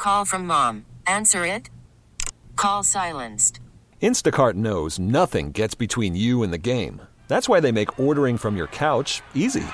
call from mom. Answer it. Call silenced. Instacart knows nothing gets between you and the game. That's why they make ordering from your couch easy.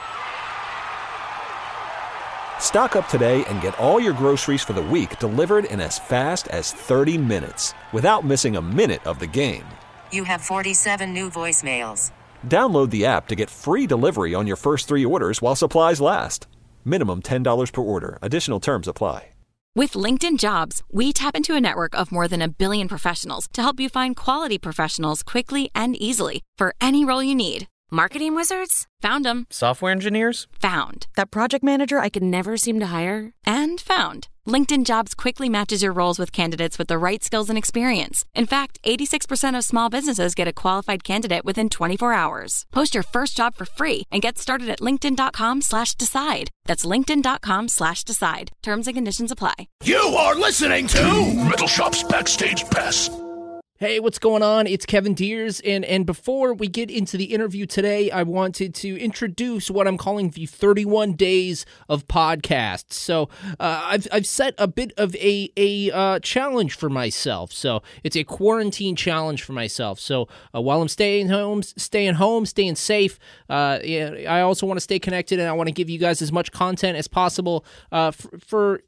Stock up today and get all your groceries for the week delivered in as fast as 30 minutes without missing a minute of the game. You have 47 new voicemails. Download the app to get free delivery on your first 3 orders while supplies last. Minimum $10 per order. Additional terms apply. With LinkedIn Jobs, we tap into a network of more than 1 billion professionals to help you find quality professionals quickly and easily for any role you need. Marketing wizards? Found them. Software engineers? Found. That project manager I could never seem to hire? And found. LinkedIn Jobs quickly matches your roles with candidates with the right skills and experience. In fact, 86% of small businesses get a qualified candidate within 24 hours. Post your first job for free and get started at linkedin.com/decide. That's linkedin.com/decide. Terms and conditions apply. You are listening to Metal Shop's Backstage Pass. Hey, what's going on? It's Kevin Deers, and before we get into the interview today, I wanted to introduce what I'm calling the 31 days of podcasts. So I've set a bit of a challenge for myself. So it's a quarantine challenge for myself. So while I'm staying home, staying safe, I also want to stay connected, and I want to give you guys as much content as possible for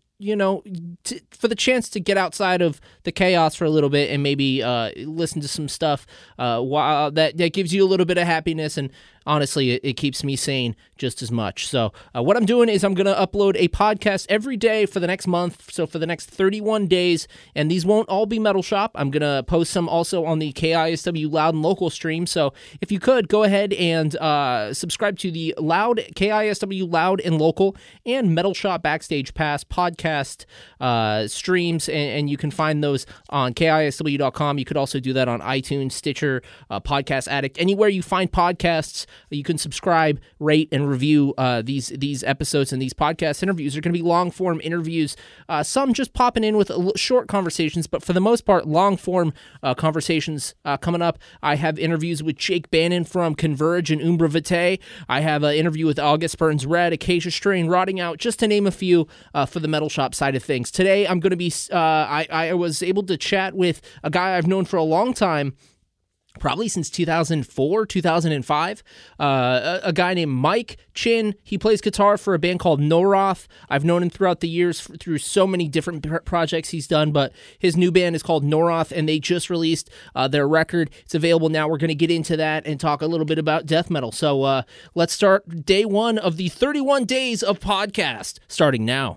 the chance to get outside of the chaos for a little bit and maybe listen to some stuff while that gives you a little bit of happiness, and honestly, it keeps me sane just as much. So what I'm doing is I'm going to upload a podcast every day for the next month, so for the next 31 days, and these won't all be Metal Shop. I'm going to post some also on the KISW Loud and Local stream, so if you could, go ahead and subscribe to the KISW Loud and Local and Metal Shop Backstage Pass podcast streams, and you can find those on KISW.com. You could also do that on iTunes, Stitcher, Podcast Addict, anywhere you find podcasts. You can subscribe, rate, and review these episodes, and these podcast interviews are going to be long-form interviews, some just popping in with short conversations, but for the most part, long-form conversations coming up. I have interviews with Jake Bannon from Converge and Umbra Vitae. I have an interview with August Burns Red, Acacia Strain, Rotting Out, just to name a few for the Metal Shop side of things. Today, I'm going to be, I was able to chat with a guy I've known for a long time, probably since 2004, 2005, a guy named Mike Chin. He plays guitar for a band called Noroth. I've known him throughout the years through so many different projects he's done, but his new band is called Noroth, and they just released their record. It's available now. We're going to get into that and talk a little bit about death metal. So let's start day one of the 31 days of podcast, starting now.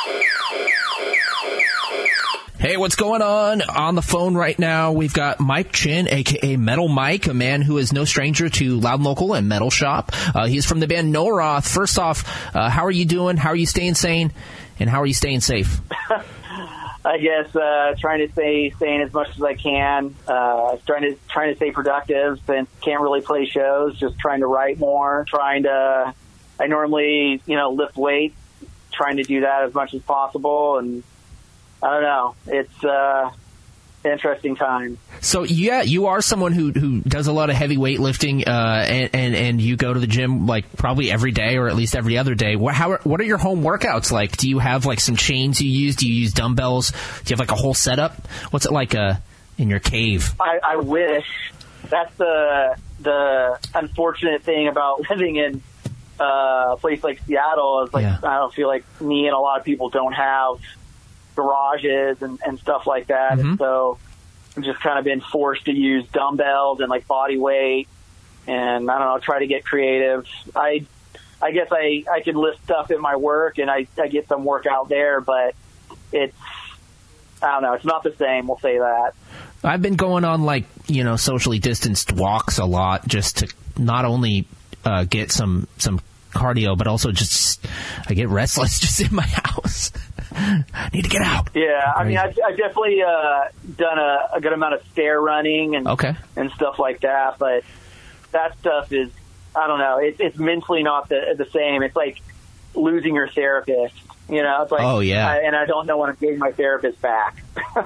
Hey, what's going on? On the phone right now, we've got Mike Chin, a.k.a. Metal Mike, a man who is no stranger to Loud and Local and Metal Shop. He's from the band Noroth. First off, how are you doing? How are you staying sane? And how are you staying safe? I guess trying to stay sane as much as I can. Trying to stay productive since can't really play shows. Just trying to write more. I normally, lift weights. Trying to do that as much as possible, and I don't know. It's an interesting time. So, yeah, you are someone who does a lot of heavy weightlifting, and you go to the gym like probably every day or at least every other day. What are your home workouts like? Do you have like some chains you use? Do you use dumbbells? Do you have like a whole setup? What's it like in your cave? I wish. That's the unfortunate thing about living in a place like Seattle is I don't feel like me and a lot of people don't have garages and stuff like that. Mm-hmm. And so I've just kind of been forced to use dumbbells and like body weight, and I don't know, try to get creative. I guess I can lift stuff in my work and I get some workout there, but I don't know, it's not the same, we'll say that. I've been going on socially distanced walks a lot just to not only get some cardio, but also just I get restless just in my house. I need to get out. Yeah, I mean, I've definitely done a good amount of stair running and stuff like that, but that stuff is, I don't know, it's mentally not the same. It's like losing your therapist, It's like, oh, yeah. And I don't know when I'm getting my therapist back.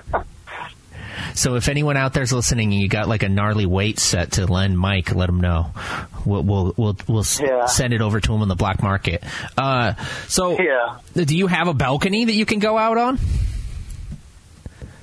So if anyone out there's listening and you got like a gnarly weight set to lend Mike, let him know. We'll send it over to him on the black market. Do you have a balcony that you can go out on?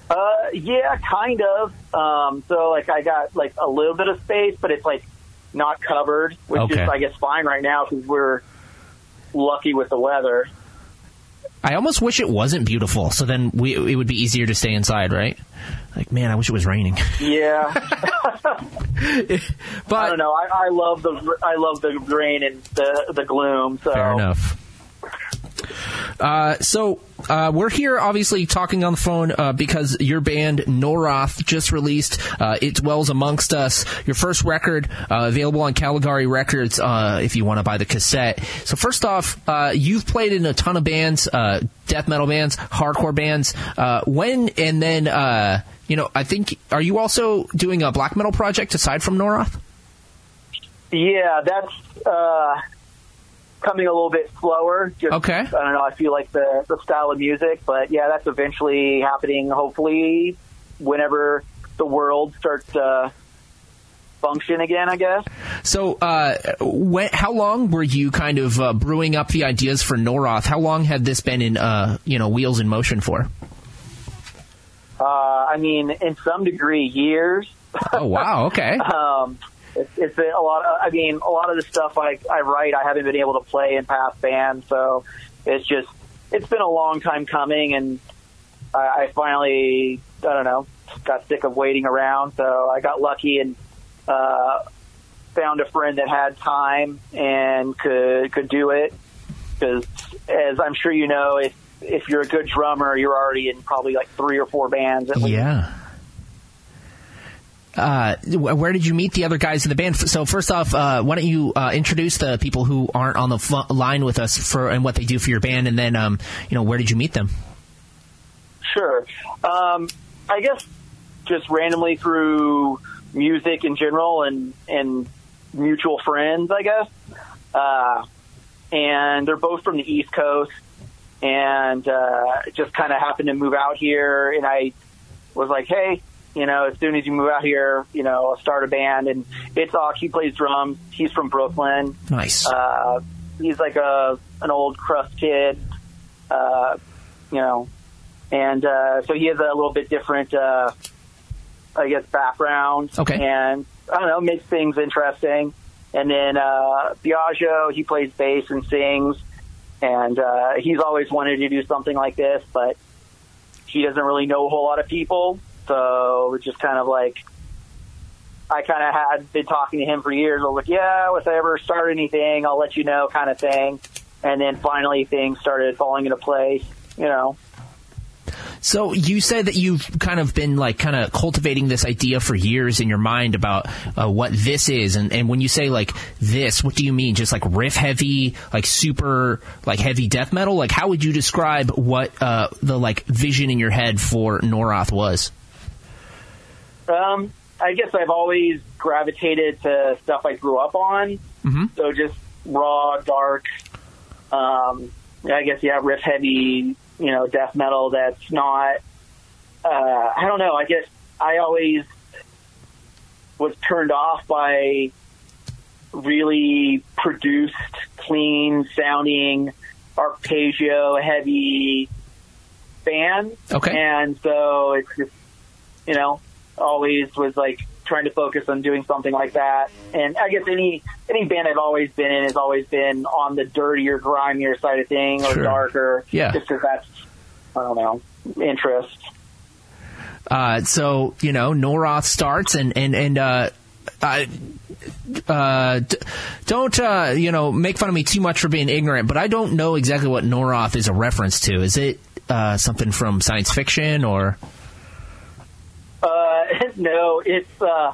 Yeah, kind of. So like I got like a little bit of space, but it's like not covered, which is, I guess, fine right now because we're lucky with the weather. I almost wish it wasn't beautiful, so then it would be easier to stay inside, right? Like, man, I wish it was raining. Yeah. But I don't know. I love the rain and the gloom. So. Fair enough. So we're here obviously talking on the phone because your band Noroth just released It Dwells Amongst Us, your first record, available on Caligari Records if you want to buy the cassette. So first off, you've played in a ton of bands, death metal bands, hardcore bands. And then I think, are you also doing a black metal project aside from Noroth? Yeah, that's coming a little bit slower. Okay. I don't know. I feel like the style of music, but yeah, that's eventually happening. Hopefully, whenever the world starts to function again, I guess. So, how long were you kind of brewing up the ideas for Noroth? How long had this been in wheels in motion for? I mean, in some degree, years. Oh wow! Okay. It's a lot. A lot of the stuff I write, I haven't been able to play in past bands, so it's been a long time coming, and I finally, got sick of waiting around, so I got lucky and found a friend that had time and could do it. Because, as I'm sure you know, if you're a good drummer, you're already in probably like 3 or 4 bands at least. Yeah. Where did you meet the other guys in the band? So first off, why don't you introduce the people who aren't on the line with us and what they do for your band, and then where did you meet them? Sure. I guess just randomly through music in general and mutual friends, I guess. And they're both from the East Coast, and just kind of happened to move out here, and I was like, hey, as soon as you move out here, I'll start a band. And it's he plays drums. He's from Brooklyn. Nice. He's like an old crust kid, and so he has a little bit different, background. Okay. And I don't know, makes things interesting. And then Biagio, he plays bass and sings, and he's always wanted to do something like this, but he doesn't really know a whole lot of people. So it's just kind of like, I kind of had been talking to him for years. I was like, yeah, if I ever start anything, I'll let you know, kind of thing. And then finally things started falling into place, So you said that you've kind of been cultivating this idea for years in your mind about what this is. And when you say like this, what do you mean? Just like riff heavy, like super like heavy death metal? Like how would you describe what the like vision in your head for Noroth was? I guess I've always gravitated to stuff I grew up on. Mm-hmm. So just raw, dark, riff heavy, death metal that's not, I don't know, I guess I always was turned off by really produced, clean sounding, arpeggio heavy bands. Okay. And so it's just, always was like trying to focus on doing something like that. And I guess any band I've always been in has always been on the dirtier, grimier side of thing, or darker. Yeah. Just because that's, I don't know, interest. So, Noroth starts and don't, make fun of me too much for being ignorant, but I don't know exactly what Noroth is a reference to. Is it something from science fiction or? No, it's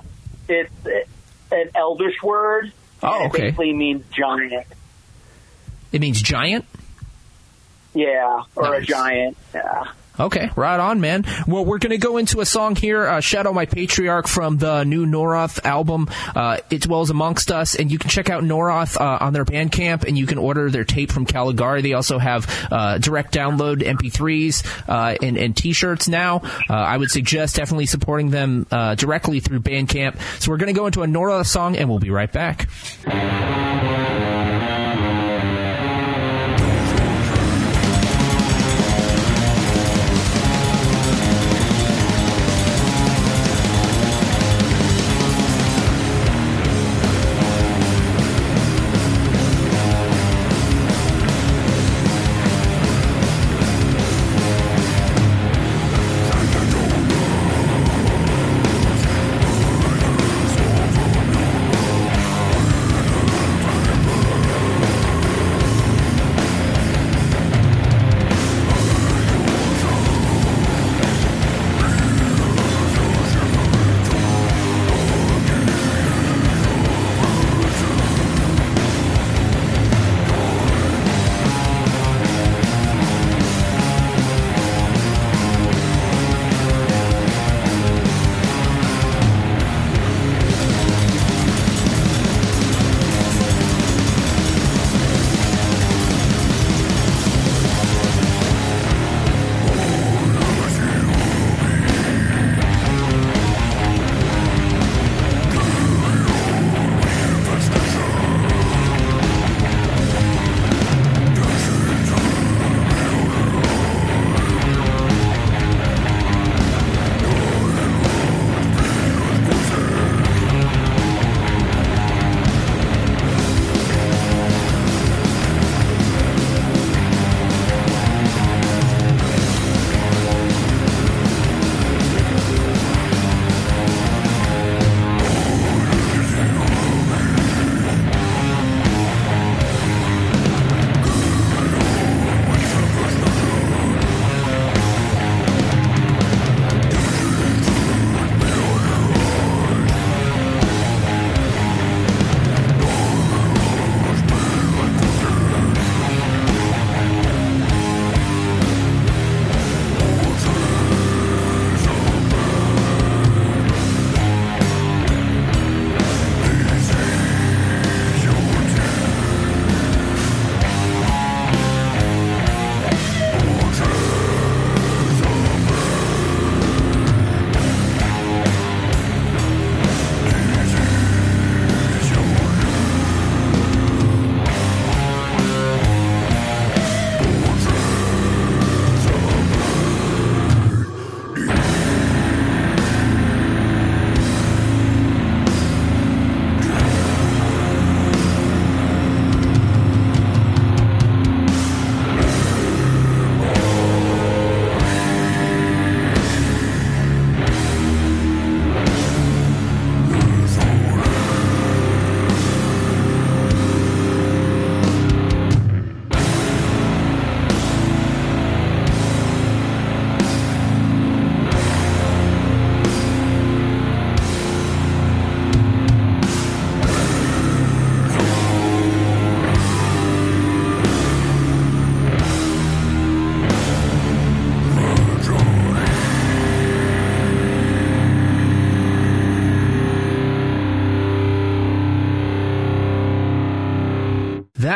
an Elvish word. Oh, okay. It basically means giant. It means giant? Yeah, or nice. A giant. Yeah. Okay, right on, man. Well, we're going to go into a song here, Shadow My Patriarch, from the new Noroth album, It Dwells Amongst Us, and you can check out Noroth on their Bandcamp, and you can order their tape from Caligari. They also have direct download MP3s and T-shirts now. I would suggest definitely supporting them directly through Bandcamp. So we're going to go into a Noroth song, and we'll be right back.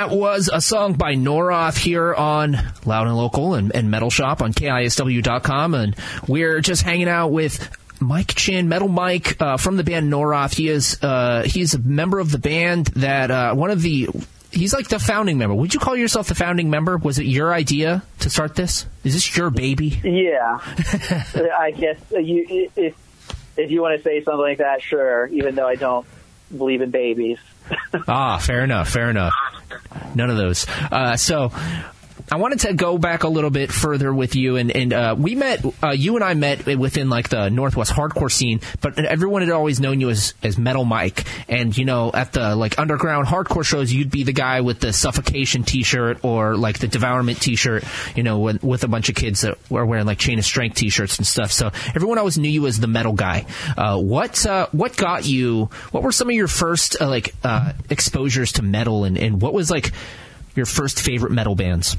That was a song by Noroth here on Loud and Local and Metal Shop on KISW.com, and we're just hanging out with Mike Chin, Metal Mike, from the band Noroth. He's a member of the band that he's like the founding member. Would you call yourself the founding member? Was it your idea to start this? Is this your baby? Yeah, I guess if you want to say something like that, sure. Even though I don't believe in babies. Fair enough. None of those. So I wanted to go back a little bit further with you, and we met. You and I met within like the Northwest hardcore scene, but everyone had always known you as Metal Mike. And at the like underground hardcore shows, you'd be the guy with the Suffocation T-shirt or like the Devourment T-shirt. With a bunch of kids that were wearing like Chain of Strength T-shirts and stuff. So everyone always knew you as the metal guy. What got you? What were some of your first exposures to metal, and what was like your first favorite metal bands?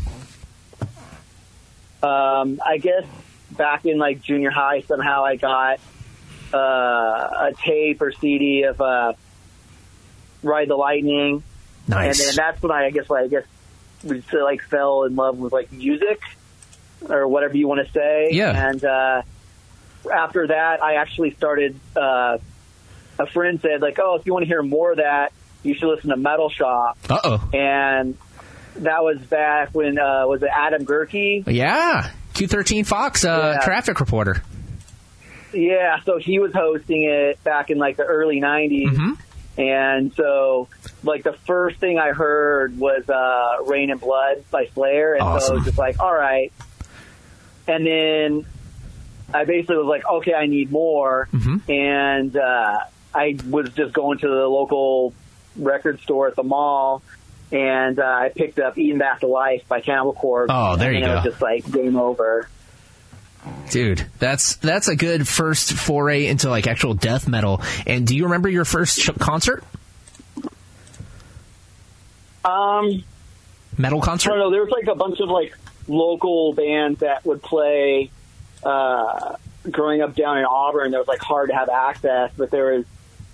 I guess back in like junior high, somehow I got a tape or CD of Ride the Lightning. Nice. And then that's when I guess we like fell in love with like music or whatever you want to say. Yeah. And after that, I actually started. A friend said like, "Oh, if you want to hear more of that, you should listen to Metal Shop." And that was back when, was it Adam Gerke? Yeah, Q13 Fox, traffic reporter. Yeah, so he was hosting it back in like the early 90s. Mm-hmm. And so like the first thing I heard was Rain and Blood by Slayer. And awesome. So I was just like, all right. And then I basically was like, okay, I need more. Mm-hmm. And I was just going to the local record store at the mall. And I picked up Eaten Back to Life by Cannibal Corpse. Oh, there you go. And it was just like game over. Dude, that's a good first foray into like actual death metal. And do you remember your first concert? Metal concert? I don't know. There was like a bunch of like local bands that would play. Growing up down in Auburn, that was like hard to have access, but there was.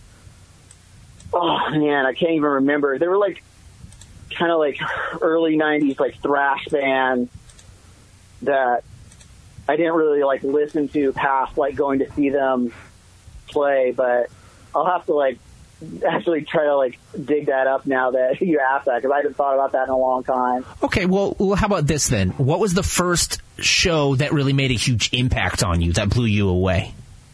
Oh man, I can't even remember. There were like kind of like early 90s like thrash bands that I didn't really like listen to past like going to see them play, but I'll have to like actually try to like dig that up now that you asked that, because I haven't thought about that in a long time. Okay, well how about this then? What was the first show that really made a huge impact on you, that blew you away?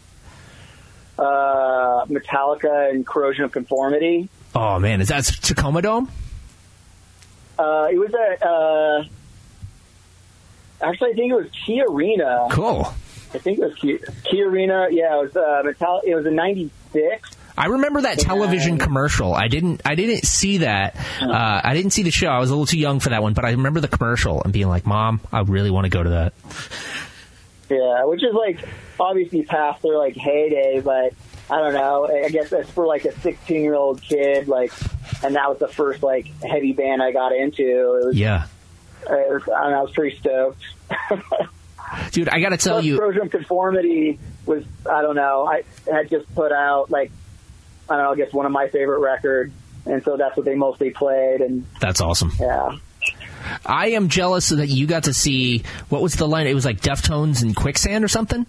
Metallica and Corrosion of Conformity. Oh man, is that Tacoma Dome? It was at, actually I think it was Key Arena. Cool. I think it was Key Arena. Yeah, it was Metallica. It was in '96. I remember that television commercial. I didn't see that. I didn't see the show. I was a little too young for that one, but I remember the commercial and being like, "Mom, I really want to go to that." Yeah, which is like obviously past their like heyday, but I don't know. I guess that's for like a 16-year-old kid, like, and that was the first like heavy band I got into. It was, yeah. I was pretty stoked. Dude, I got to tell you, Corrosion of Conformity was, I don't know, I had just put out like, I don't know, I guess one of my favorite records, and so that's what they mostly played. And that's awesome. Yeah. I am jealous that you got to see, what was the line? It was like Deftones and Quicksand or something?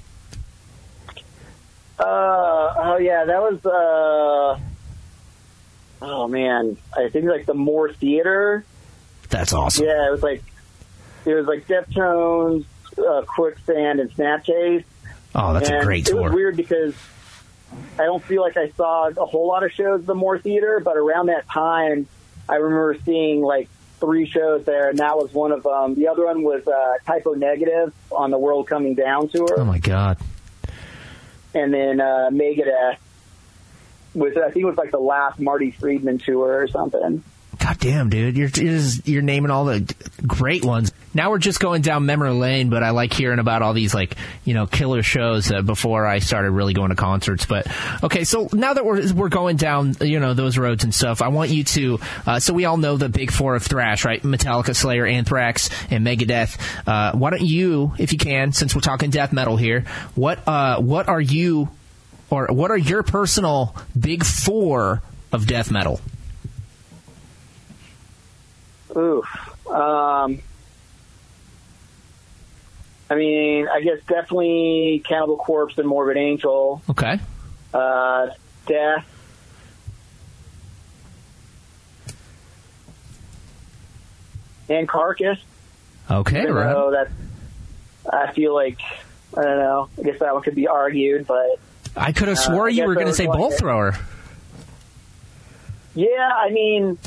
Oh yeah, that was, oh man, I think like the Moore Theater. That's awesome. Yeah, it was like Deftones, Quicksand, and Snapcase. Oh, that's a great tour. It was weird because I don't feel like I saw a whole lot of shows at the Moore Theater, but around that time, I remember seeing like 3 shows there, and that was one of them. The other one was Typo Negative on the World Coming Down tour. Oh my God. And then Megadeth was, I think it was like the last Marty Friedman tour or something. God damn, dude. You're naming all the great ones. Now we're just going down memory lane, but I like hearing about all these, like, you know, killer shows before I started really going to concerts. But, okay, so now that we're going down, you know, those roads and stuff, I want you to, so we all know the big 4 of thrash, right? Metallica, Slayer, Anthrax, and Megadeth. Why don't you, if you can, since we're talking death metal here, what are your personal big 4 of death metal? Oof. I mean, I guess definitely Cannibal Corpse and Morbid Angel. Okay. Death. And Carcass. Okay, right. So that's, I feel like, I don't know, I guess that one could be argued, but... I could have swore you were going to say Bolt Thrower. Yeah, I mean,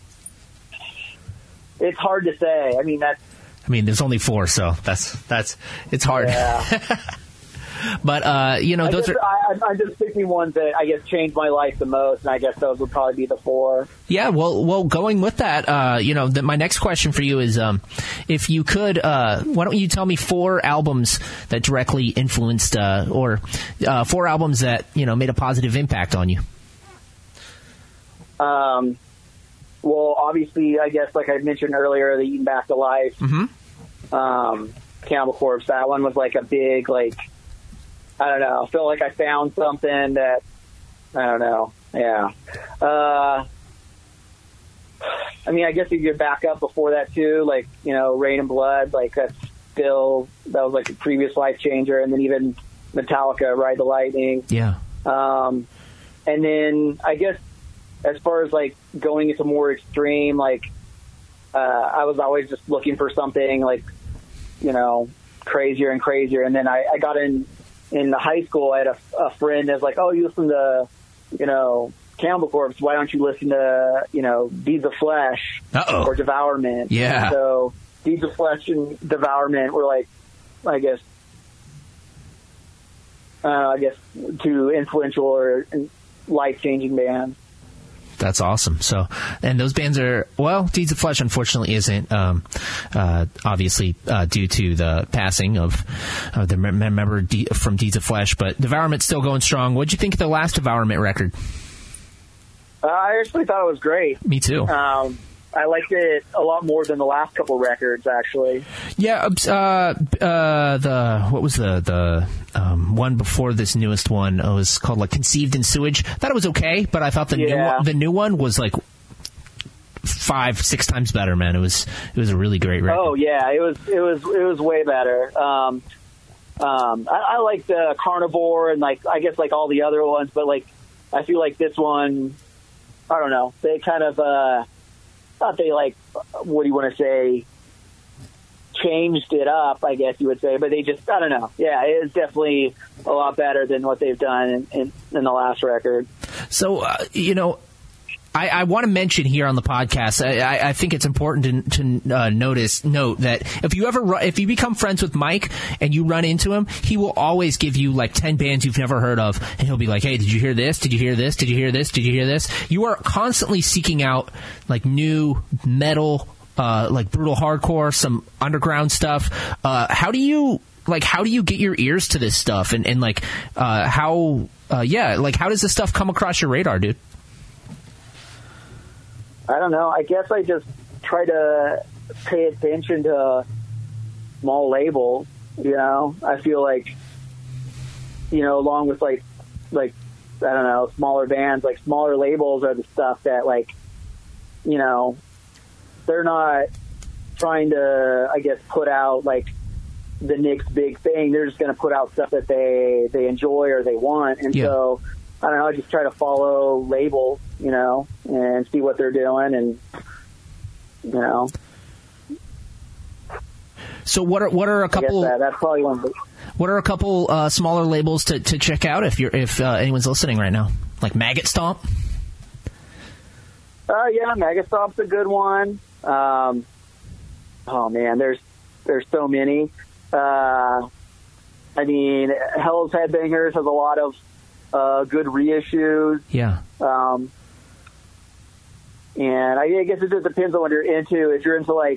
it's hard to say. I mean, there's only 4, so that's it's hard. Yeah. But those are. I'm just picking ones that I guess changed my life the most, and I guess those would probably be the 4. Yeah, well, going with that, my next question for you is, if you could, why don't you tell me 4 albums that directly influenced, or 4 albums that made a positive impact on you. Well, obviously, I guess like I mentioned earlier, the Eaten Back to Life, Cannibal Corpse. That one was like a big, like, I don't know. I feel like I found something that, I don't know. Yeah. I mean, I guess if you back up before that too, like, Rain and Blood, like that was like a previous life changer. And then even Metallica, Ride the Lightning. Yeah. And then I guess as far as like going into more extreme, like, I was always just looking for something like, crazier and crazier. And then I got in high school. I had a friend that's like, oh, you listen to, Cannibal Corpse. Why don't you listen to, Deeds of Flesh or Devourment? Yeah. So Deeds of Flesh and Devourment were like, I guess, two influential or life-changing bands. That's awesome. So, and those bands are, well, Deeds of Flesh unfortunately isn't, obviously, due to the passing of the member from Deeds of Flesh, but Devourment's still going strong. What'd you think of the last Devourment record? I actually thought it was great. Me too. I liked it a lot more than the last couple records, actually. Yeah, what was the one before this newest one? It was called like Conceived in Sewage. I thought it was okay, but I thought the new one was like 5-6 times better. Man, it was a really great record. Oh yeah, it was way better. I liked the Carnivore and like I guess like all the other ones, but like I feel like this one, I don't know. They kind of thought they like, what do you want to say, changed it up, I guess you would say, but they just, I don't know. Yeah, it is definitely a lot better than what they've done in the last record. So, I want to mention here on the podcast, I think it's important to note that if you become friends with Mike and you run into him, he will always give you like 10 bands you've never heard of, and he'll be like, hey, did you hear this? Did you hear this? Did you hear this? Did you hear this? You are constantly seeking out like new metal, like brutal hardcore, some underground stuff. How do you get your ears to this stuff? And how does this stuff come across your radar, dude? I don't know. I guess I just try to pay attention to small labels, I feel like, along with like, I don't know, smaller bands, like smaller labels are the stuff that like, they're not trying to, I guess, put out like the next big thing. They're just going to put out stuff that they enjoy or they want. And so, I don't know, I just try to follow labels, and see what they're doing and, So what are a couple? That's probably one. What are a couple smaller labels to check out if anyone's listening right now? Like Maggot Stomp. Yeah, Maggot Stomp's a good one. Oh man, there's so many. I mean, Hell's Headbangers has a lot of good reissues. Yeah. And I guess it just depends on what you're into. If you're into like,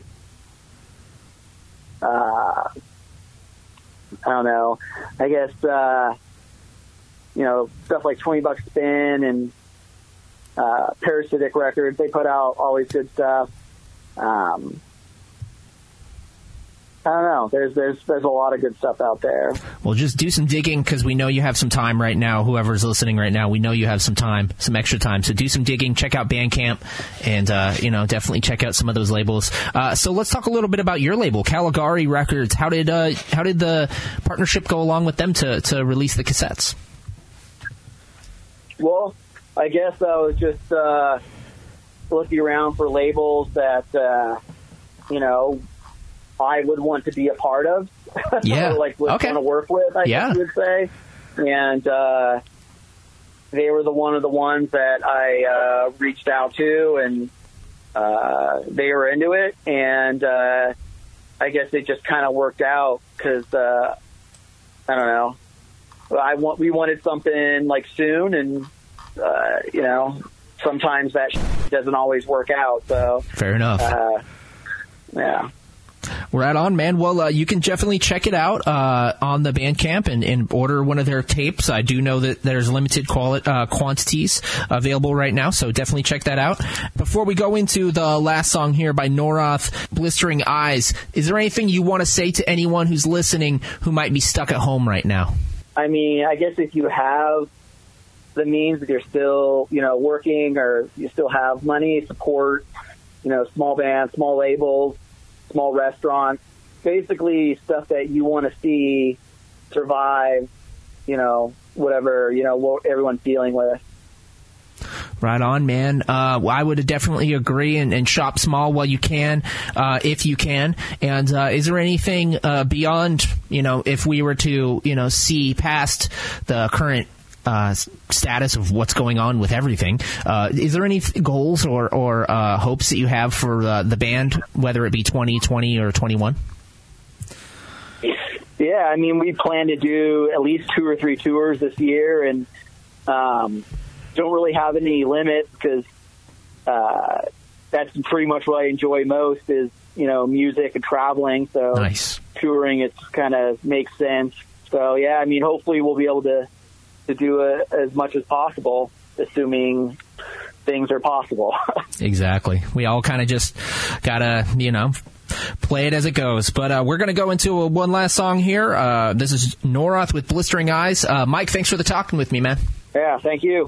I don't know, I guess, stuff like $20 Spin and Parasitic Records, they put out always good stuff. I don't know. There's a lot of good stuff out there. Well, just do some digging because we know you have some time right now. Whoever's listening right now, we know you have some time, some extra time. So do some digging. Check out Bandcamp, and definitely check out some of those labels. So let's talk a little bit about your label, Caligari Records. How did the partnership go along with them to release the cassettes? Well, I guess I was just looking around for labels that I would want to be a part of. Yeah. Like would want to work with, I guess you would say. And they were one of the ones that I reached out to, and they were into it. And I guess it just kind of worked out because, I don't know, we wanted something like soon, and, sometimes that doesn't always work out. So fair enough. Yeah. Right on, man. Well, you can definitely check it out on the Bandcamp and order one of their tapes. I do know that there's limited quantities available right now, so definitely check that out. Before we go into the last song here by Noroth, Blistering Eyes, is there anything you want to say to anyone who's listening who might be stuck at home right now? I mean, I guess if you have the means, if you're still, working, or you still have money, support, small bands, small labels, small restaurants, basically stuff that you want to see survive, whatever, what everyone's dealing with. Right on, man. I would definitely agree, and shop small while you can, if you can. And is there anything beyond, if we were to, see past the current status of what's going on with everything, is there any goals or hopes that you have for the band, whether it be 2020 or 21? Yeah, I mean, we plan to do at least 2 or 3 tours this year, and don't really have any limits because that's pretty much what I enjoy most is, music and traveling. So nice. Touring, it's kind of makes sense. So, yeah, I mean, hopefully we'll be able to do it as much as possible, assuming things are possible. Exactly. We all kind of just gotta, play it as it goes. But we're going to go into one last song here. This is Noroth with Blistering Eyes. Mike, thanks for the talking with me, man. Yeah, thank you.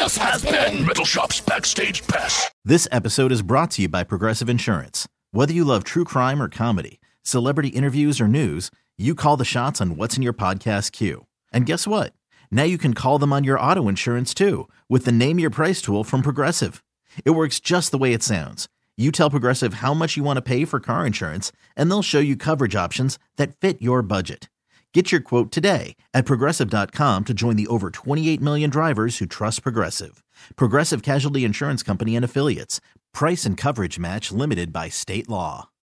This has been Metal Shop's Backstage Pass. This episode is brought to you by Progressive Insurance. Whether you love true crime or comedy, celebrity interviews or news, you call the shots on what's in your podcast queue. And guess what? Now you can call them on your auto insurance too with the Name Your Price tool from Progressive. It works just the way it sounds. You tell Progressive how much you want to pay for car insurance, and they'll show you coverage options that fit your budget. Get your quote today at Progressive.com to join the over 28 million drivers who trust Progressive. Progressive Casualty Insurance Company and Affiliates. Price and coverage match limited by state law.